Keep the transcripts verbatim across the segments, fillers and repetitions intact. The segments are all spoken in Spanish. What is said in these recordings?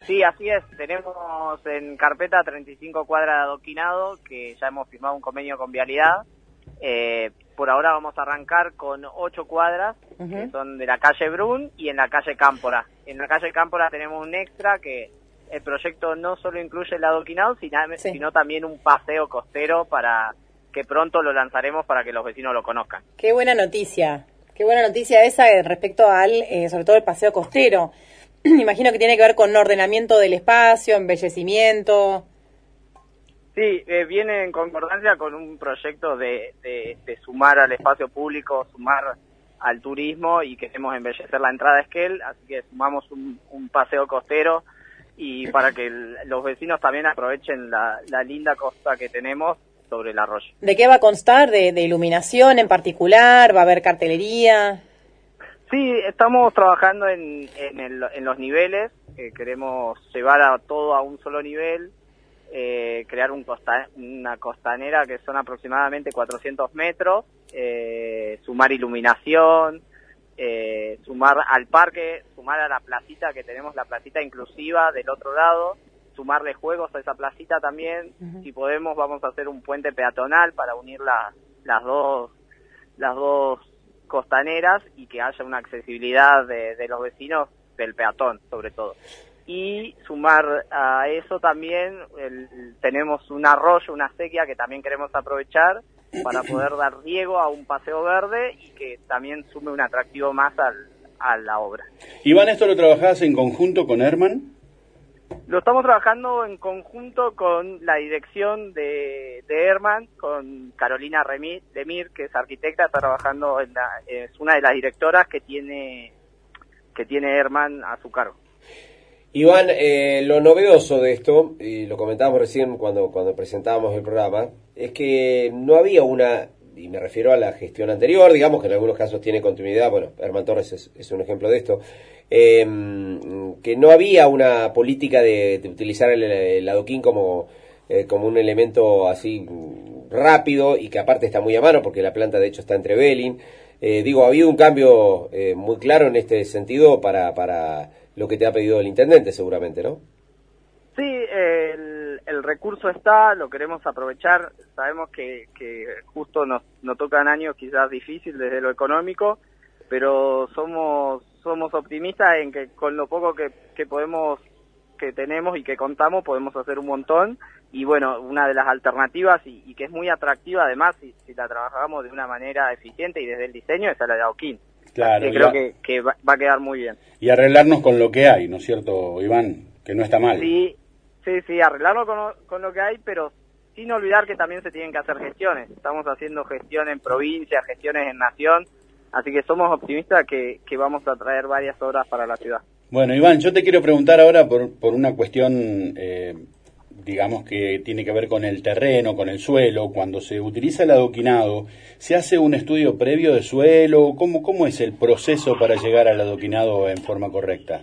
Sí, así es. Tenemos en carpeta treinta y cinco cuadras de adoquinado, que ya hemos firmado un convenio con Vialidad. Eh, por ahora vamos a arrancar con ocho cuadras, uh-huh. que son de la calle Brun y en la calle Cámpora. En la calle Cámpora tenemos un extra que el proyecto no solo incluye el adoquinado, sino, sí. sino también un paseo costero para que pronto lo lanzaremos para que los vecinos lo conozcan. Qué buena noticia. Qué buena noticia esa respecto al, eh, sobre todo el paseo costero. Imagino que tiene que ver con ordenamiento del espacio, embellecimiento. Sí, eh, viene en concordancia con un proyecto de, de, de sumar al espacio público, sumar al turismo y queremos embellecer la entrada de Esquel, así que sumamos un, un paseo costero y para que el, los vecinos también aprovechen la, la linda costa que tenemos sobre el arroyo. ¿De qué va a constar? ¿De, de iluminación en particular? ¿Va a haber cartelería? Sí, estamos trabajando en, en, el, en los niveles, eh, queremos llevar a todo a un solo nivel, eh, crear un costa, una costanera que son aproximadamente cuatrocientos metros, eh, sumar iluminación, eh, sumar al parque, sumar a la placita que tenemos, la placita inclusiva del otro lado, sumarle juegos a esa placita también. Uh-huh. Si podemos vamos a hacer un puente peatonal para unir la, las dos las dos costaneras y que haya una accesibilidad de, de los vecinos, del peatón sobre todo. Y sumar a eso también, el, tenemos un arroyo, una sequía que también queremos aprovechar para poder dar riego a un paseo verde y que también sume un atractivo más al, a la obra. Iván, ¿esto lo trabajás en conjunto con Herman? Lo estamos trabajando en conjunto con la dirección de, de Herman, con Carolina Remir, Demir, que es arquitecta, está trabajando en la, es una de las directoras que tiene que tiene Herman a su cargo. Iván, eh, lo novedoso de esto, y lo comentábamos recién cuando, cuando presentábamos el programa, es que no había una, y me refiero a la gestión anterior, digamos que en algunos casos tiene continuidad, bueno, Herman Torres es, es un ejemplo de esto, eh, que no había una política de, de utilizar el, el adoquín como, eh, como un elemento así rápido y que aparte está muy a mano porque la planta de hecho está entre Belín. Eh, digo, ha habido un cambio eh, muy claro en este sentido para, para lo que te ha pedido el intendente seguramente, ¿no? Sí, el, el recurso está, lo queremos aprovechar, sabemos que, que justo nos, nos tocan años quizás difíciles desde lo económico, pero somos somos optimistas en que con lo poco que, que podemos, que tenemos y que contamos, podemos hacer un montón. Y bueno, una de las alternativas y, y que es muy atractiva además si, si la trabajamos de una manera eficiente y desde el diseño es la de adoquín. Claro, que creo que, que va, va a quedar muy bien. Y arreglarnos con lo que hay, ¿no es cierto, Iván? Que no está mal. Sí, sí, sí, arreglarlo con, con lo que hay, pero sin olvidar que también se tienen que hacer gestiones. Estamos haciendo gestión en provincia, gestiones en nación, así que somos optimistas que, que vamos a traer varias obras para la ciudad. Bueno, Iván, yo te quiero preguntar ahora por, por una cuestión, eh, digamos que tiene que ver con el terreno, con el suelo. Cuando se utiliza el adoquinado, ¿se hace un estudio previo de suelo? ¿Cómo, cómo es el proceso para llegar al adoquinado en forma correcta?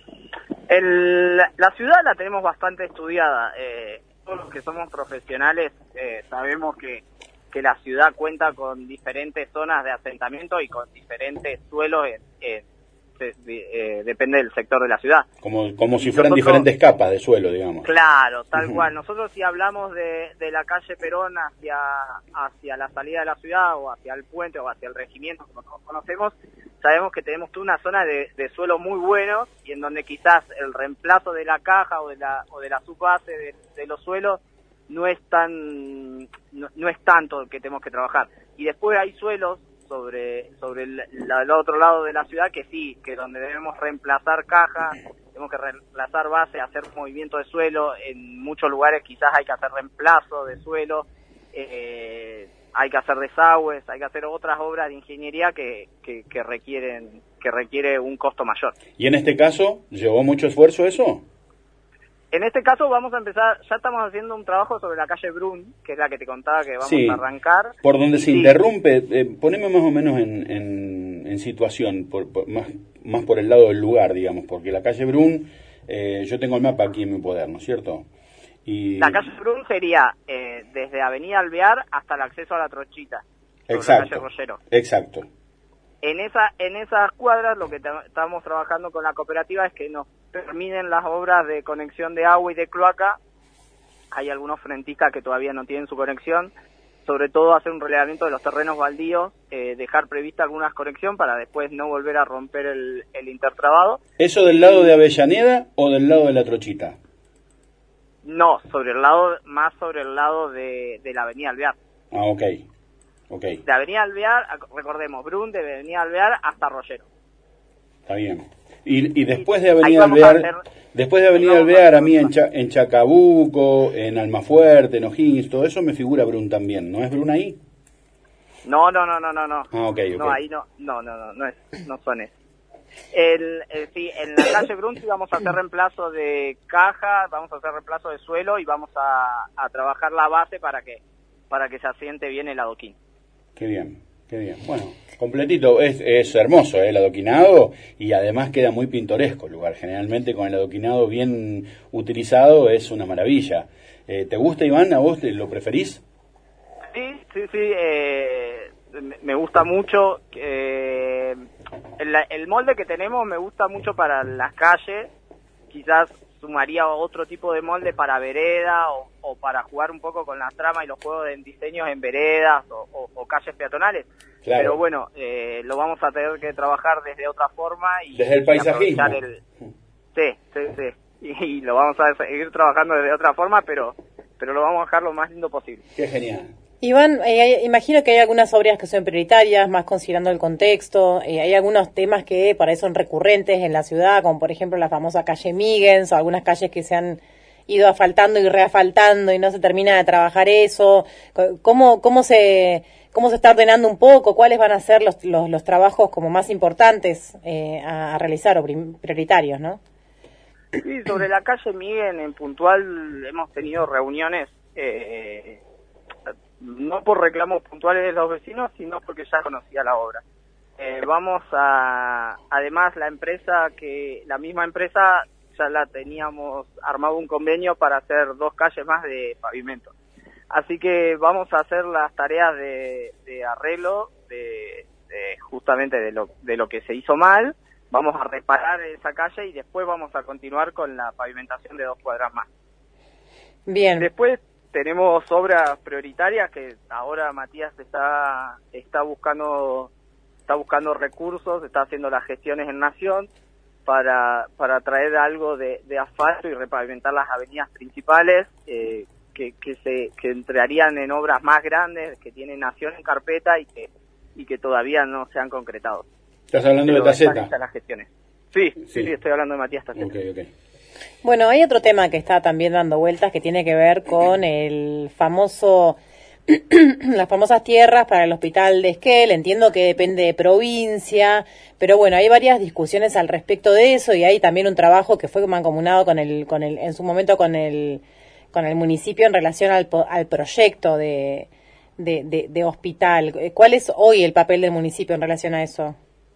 El, la ciudad la tenemos bastante estudiada. Eh, todos los que somos profesionales eh, sabemos que, que la ciudad cuenta con diferentes zonas de asentamiento y con diferentes suelos en, en De, de, eh, depende del sector de la ciudad. Como, como si fueran nosotros, diferentes capas de suelo, digamos. Claro, tal uh-huh. cual. Nosotros si hablamos de, de la calle Perón hacia, hacia la salida de la ciudad o hacia el puente o hacia el regimiento, como todos conocemos, sabemos que tenemos toda una zona de, de suelo muy bueno y en donde quizás el reemplazo de la caja o de la, o de la subbase de, de los suelos no es tan no, no es tanto que tenemos que trabajar. Y después hay suelos sobre sobre el, la, el otro lado de la ciudad que sí, que donde debemos reemplazar caja, tenemos que reemplazar base, hacer movimiento de suelo, en muchos lugares quizás hay que hacer reemplazo de suelo, eh, hay que hacer desagües, hay que hacer otras obras de ingeniería que, que, que requieren que requiere un costo mayor. ¿Y en este caso llevó mucho esfuerzo eso? En este caso vamos a empezar, ya estamos haciendo un trabajo sobre la calle Brun, que es la que te contaba que vamos sí, a arrancar. Por donde se sí. interrumpe, eh, poneme más o menos en, en, en situación, por, por, más, más por el lado del lugar, digamos, porque la calle Brun, eh, yo tengo el mapa aquí en mi poder, ¿no es cierto? Y... La calle Brun sería eh, desde Avenida Alvear hasta el acceso a la Trochita, exacto, la calle Rollero. Exacto. En esa en esas cuadras lo que estamos trabajando con la cooperativa es que nos terminen las obras de conexión de agua y de cloaca. Hay algunos frentistas que todavía no tienen su conexión, sobre todo hacer un relevamiento de los terrenos baldíos, eh, dejar prevista alguna conexión para después no volver a romper el, el intertrabado. ¿Eso del lado de Avellaneda o del lado de La Trochita? No, sobre el lado, más sobre el lado de, de la Avenida Alvear. Ah, ok, ok. De Avenida Alvear, recordemos, Brun, de Avenida Alvear hasta Rollero. Está bien. Y, y después de Ahí Avenida vamos a Alvear, hacer- después de Avenida ahí vamos Alvear, a a mí en, hacer- Cha- en Chacabuco, en Almafuerte, en O'Higgins, todo eso me figura Brun también. ¿No es Brun ahí? No, no, no, no, no, no. Ah, ok, ok. No, ahí no, no, no, no, no, es, no son esos. El, el- sí, en la calle Brunti vamos a hacer reemplazo de caja, vamos a hacer reemplazo de suelo y vamos a, a trabajar la base para que para que se asiente bien el adoquín. Qué bien, qué bien. Bueno, completito, es, es hermoso, ¿eh? El adoquinado, y además queda muy pintoresco el lugar. Generalmente con el adoquinado bien utilizado es una maravilla. Eh, ¿Te gusta, Iván? ¿A vos te, lo preferís? Sí, sí, sí, eh, me- me gusta mucho. Eh, el, el molde que tenemos me gusta mucho para las calles, quizás sumaría otro tipo de molde para vereda o, o para jugar un poco con las tramas y los juegos de diseños en veredas o, o, o calles peatonales. Claro. Pero bueno, eh, lo vamos a tener que trabajar desde otra forma y Desde el y paisajismo. aprovechar el- Sí, sí, sí. Y, y lo vamos a seguir trabajando desde otra forma, pero pero lo vamos a dejar lo más lindo posible. Qué genial. Iván, eh, hay- imagino que hay algunas obras que son prioritarias, más considerando el contexto. Eh, hay algunos temas que por ahí son recurrentes en la ciudad, como por ejemplo la famosa calle Miggins, o algunas calles que se han ido asfaltando y reasfaltando y no se termina de trabajar eso. Co- ¿Cómo, cómo se cómo se está ordenando un poco? ¿Cuáles van a ser los, los, los trabajos como más importantes eh, a, a realizar o prim- prioritarios, no? Sí, sobre la calle Miguel en puntual hemos tenido reuniones, eh, no por reclamos puntuales de los vecinos, sino porque ya conocía la obra. Eh, vamos a, además la empresa que, la misma empresa ya la teníamos armado un convenio para hacer dos calles más de pavimento. Así que vamos a hacer las tareas de, de arreglo de, de justamente de lo, de lo que se hizo mal. Vamos a reparar esa calle y después vamos a continuar con la pavimentación de dos cuadras más. Bien. Después tenemos obras prioritarias que ahora Matías está está buscando está buscando recursos, está haciendo las gestiones en Nación para para traer algo de, de asfalto y repavimentar las avenidas principales eh, que que se que entrarían en obras más grandes que tiene Nación en carpeta y que y que todavía no se han concretado. ¿Estás hablando Pero de están Taceta? hechas las gestiones. Sí, sí, Sí. sí, estoy hablando de Matías Taceta. Ok, ok. Bueno, hay otro tema que está también dando vueltas que tiene que ver con el famoso, las famosas tierras para el hospital de Esquel. Entiendo que depende de provincia, pero bueno, hay varias discusiones al respecto de eso y hay también un trabajo que fue mancomunado con el, con el, en su momento con el, con el municipio en relación al, po- al proyecto de, de, de, de hospital. ¿Cuál es hoy el papel del municipio en relación a eso?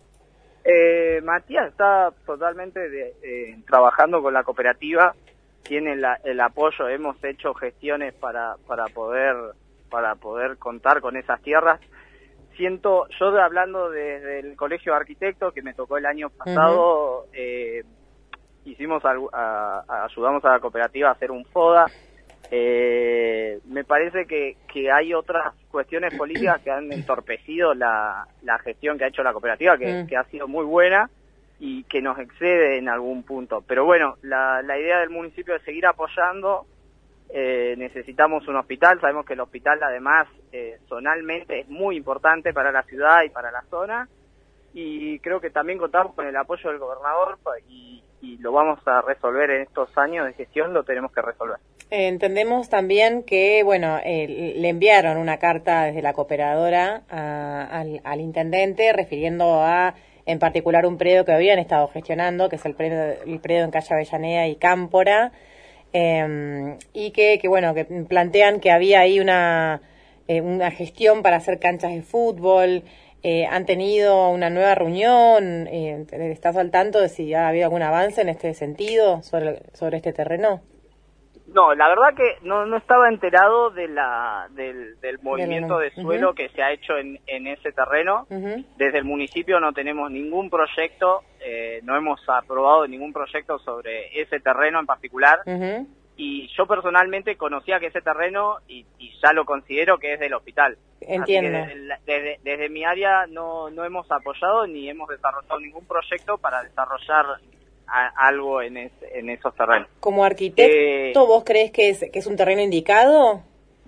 Eh, Matías está totalmente de, eh, trabajando con la cooperativa, tiene la- el apoyo, hemos hecho gestiones para para poder para poder contar con esas tierras. Siento, yo de- hablando desde el Colegio de Arquitectos que me tocó el año pasado, eh, hicimos algu- a- a- ayudamos a la cooperativa a hacer un FODA. Eh, me parece que, que hay otras cuestiones políticas que han entorpecido la, la gestión que ha hecho la cooperativa, que, Mm. que ha sido muy buena y que nos excede en algún punto. Pero bueno, la, la idea del municipio es seguir apoyando. Eh, necesitamos un hospital, sabemos que el hospital además eh, zonalmente es muy importante para la ciudad y para la zona, y creo que también contamos con el apoyo del gobernador pa- y, y lo vamos a resolver en estos años de gestión, lo tenemos que resolver. Eh, entendemos también que, bueno, eh, le enviaron una carta desde la cooperadora a- al, al intendente refiriendo a, en particular, un predio que habían estado gestionando, que es el predio, el predio en calle Avellaneda y Cámpora, eh, y que, que, bueno, que plantean que había ahí una, eh, una gestión para hacer canchas de fútbol. Eh, ¿Han tenido una nueva reunión? Eh, ¿Estás al tanto de si ha habido algún avance en este sentido sobre, sobre este terreno? No, la verdad que no, no estaba enterado de la del, del movimiento Del- de suelo uh-huh. que se ha hecho en, en ese terreno. Uh-huh. Desde el municipio no tenemos ningún proyecto, eh, no hemos aprobado ningún proyecto sobre ese terreno en particular. Uh-huh. Y yo personalmente conocía que ese terreno y, y ya lo considero que es del hospital. Entiendo. Así que desde, desde, desde mi área no, no hemos apoyado ni hemos desarrollado ningún proyecto para desarrollar a, algo en, es, en esos terrenos. Como arquitecto, Eh, ¿vos crees que es, que es un terreno indicado?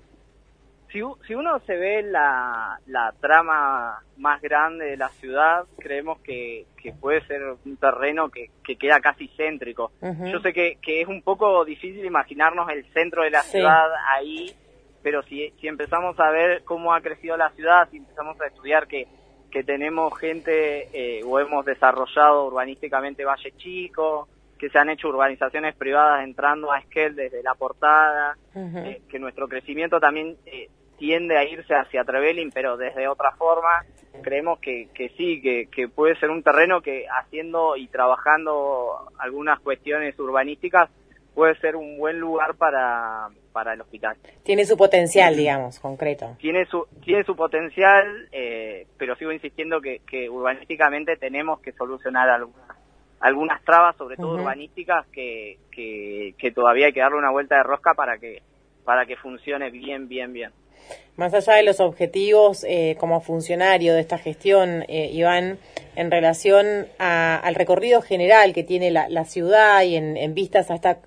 Si, si uno se ve la, la trama más grande de la ciudad, creemos que, que puede ser un terreno que, que queda casi céntrico. Uh-huh. Yo sé que, que es un poco difícil imaginarnos el centro de la Sí. ciudad ahí, pero si, si empezamos a ver cómo ha crecido la ciudad, si empezamos a estudiar que, que tenemos gente eh, o hemos desarrollado urbanísticamente Valle Chico, que se han hecho urbanizaciones privadas entrando a Esquel desde La Portada, Uh-huh. eh, que nuestro crecimiento también eh, tiende a irse hacia Trevelin, pero desde otra forma, creemos que, que sí, que, que puede ser un terreno que haciendo y trabajando algunas cuestiones urbanísticas puede ser un buen lugar para, para el hospital. Tiene su potencial, digamos, concreto. Tiene su, tiene su potencial, eh, pero sigo insistiendo que, que urbanísticamente tenemos que solucionar algunas algunas trabas, sobre todo Uh-huh. urbanísticas, que, que, que todavía hay que darle una vuelta de rosca para que para que funcione bien, bien, bien. Más allá de los objetivos eh, como funcionario de esta gestión, eh, Iván, en relación a, al recorrido general que tiene la, la ciudad y en, en vistas a esta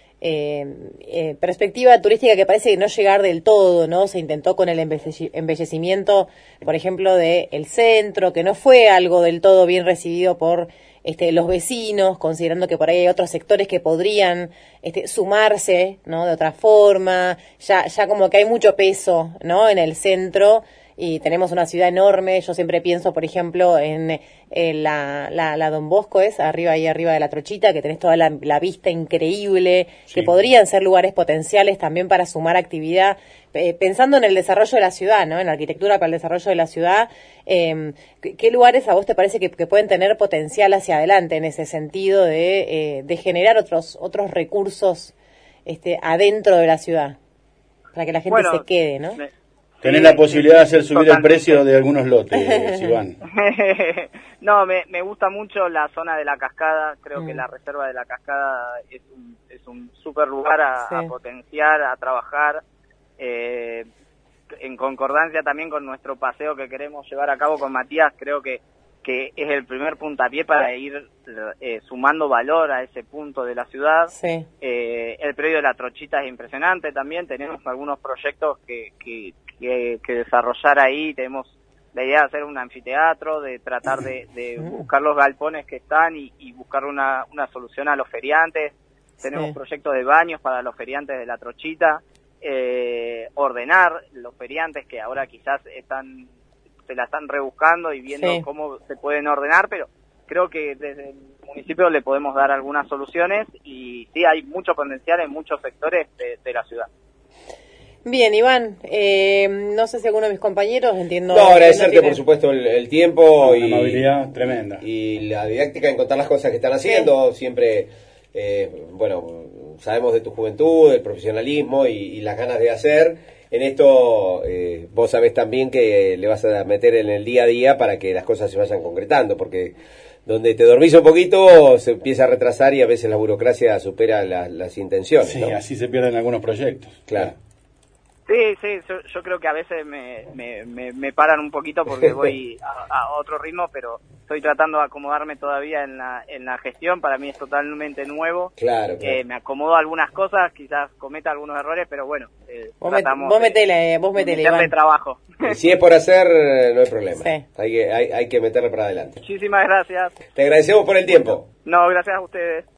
eh, eh, perspectiva turística que parece no llegar del todo, ¿no? Se intentó con el embelleci- embellecimiento, por ejemplo, de el centro, que no fue algo del todo bien recibido por este, los vecinos, considerando que por ahí hay otros sectores que podrían este, sumarse, ¿no? De otra forma, ya, ya como que hay mucho peso, ¿no? En el centro y tenemos una ciudad enorme. Yo siempre pienso, por ejemplo, en, en la, la, la Don Bosco, es arriba ahí arriba de la Trochita, que tenés toda la, la vista increíble, Sí. que podrían ser lugares potenciales también para sumar actividad, eh, pensando en el desarrollo de la ciudad, ¿no? En la arquitectura para el desarrollo de la ciudad. Eh, ¿qué, ¿Qué lugares a vos te parece que, que pueden tener potencial hacia adelante en ese sentido de, eh, de generar otros otros recursos este, adentro de la ciudad? Para que la gente Bueno, se quede, ¿no? me- Tenés sí, la posibilidad de hacer subir el totalmente. precio de algunos lotes, Iván. No, me, me gusta mucho la zona de la cascada, creo Mm. que la reserva de la cascada es un, es un súper lugar a, Sí. a potenciar, a trabajar, eh, en concordancia también con nuestro paseo que queremos llevar a cabo con Matías, creo que, que es el primer puntapié para ir eh, sumando valor a ese punto de la ciudad. Sí. Eh, el predio de la Trochita es impresionante también, tenemos algunos proyectos que, que, que, que desarrollar ahí, tenemos la idea de hacer un anfiteatro, de tratar de, de buscar los galpones que están y, y buscar una, una solución a los feriantes, tenemos Sí. proyectos de baños para los feriantes de la Trochita, eh, ordenar los feriantes que ahora quizás están se la están rebuscando y viendo Sí. cómo se pueden ordenar, pero creo que desde el municipio le podemos dar algunas soluciones y sí hay mucho potencial en muchos sectores de, de la ciudad. Bien, Iván, eh, no sé si alguno de mis compañeros, entiendo... No, agradecerte tiene- por supuesto el, el tiempo Una y, amabilidad tremenda. y la didáctica en contar las cosas que están haciendo. Siempre, eh, bueno, sabemos de tu juventud, del profesionalismo y, y las ganas de hacer. En esto eh, vos sabés también que le vas a meter en el día a día para que las cosas se vayan concretando, porque donde te dormís un poquito se empieza a retrasar y a veces la burocracia supera la- las intenciones, Sí, ¿no? así se pierden algunos proyectos. Claro. Sí, sí, yo, yo creo que a veces me, me, me, me paran un poquito porque voy a, a otro ritmo, pero estoy tratando de acomodarme todavía en la, en la gestión, para mí es totalmente nuevo. Claro, claro. Eh, me acomodo a algunas cosas, quizás cometa algunos errores, pero bueno, eh, Vos, met- tratamos vos de- metele, vos de metele, meterle Iván. trabajo. Y si es por hacer, eh, no hay problema. Sí. Hay que, hay, hay que meterle para adelante. Muchísimas gracias. Te agradecemos por el tiempo. No, gracias a ustedes.